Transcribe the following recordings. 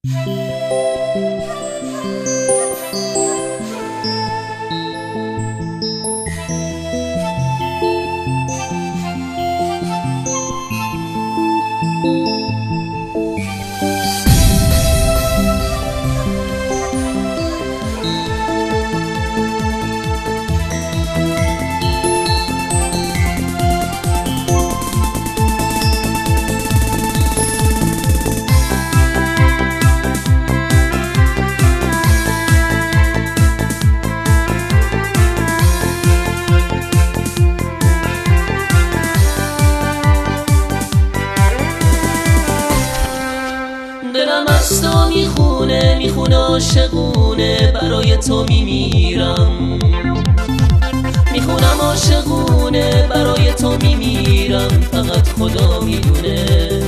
دلم از تو میخونه عاشقونه، برای تو میمیرم. میخونم عاشقونه، برای تو میمیرم، فقط خدا میدونه.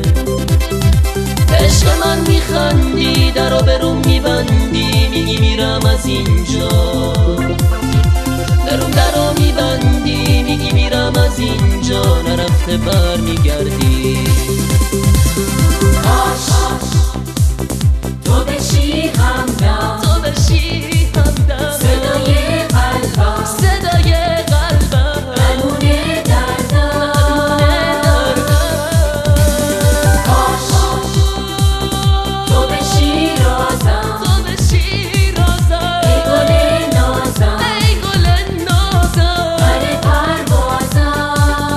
عشق من میخندی، درو بروم میبندی، میگی میرم از اینجا. درو میبندی، میگی میرم از اینجا، نرفته بر میگردی. تو بشی همدم، تو بشی همدم، صدای قلبم، صدای قلبم، درمون دردم. کاش تو بشی رازم، تو بشی رازم، ای گل نازم، ای گل نازم، پر پروازم.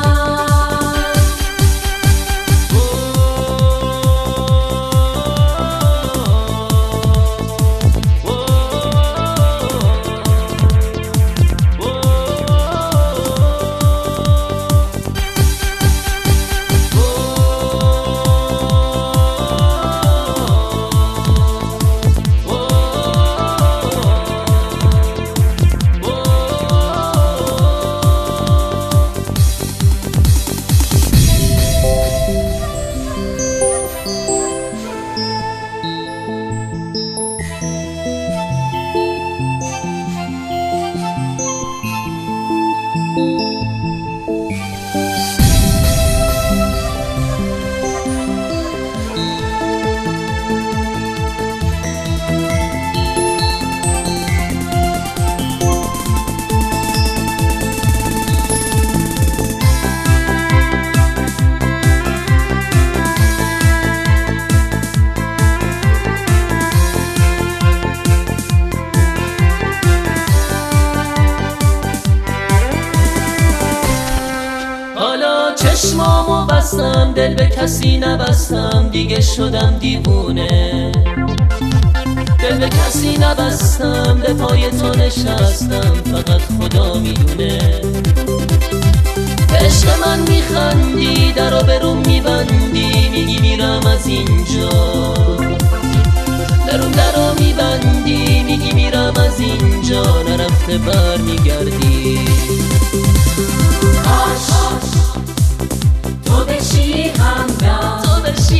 حالا چشمامو بستم، دل به کسی نبستم، دیگه شدم دیوونه. دل به کسی نبستم، به پای تو نشستم، فقط خدا میدونه. عشق من میخندی، درو بروم میبندی، میگی میرم از اینجا. درو میبندی، میگی میرم از اینجا، نرفته بر میگردی. کاش تو بشی همدم، تو بشی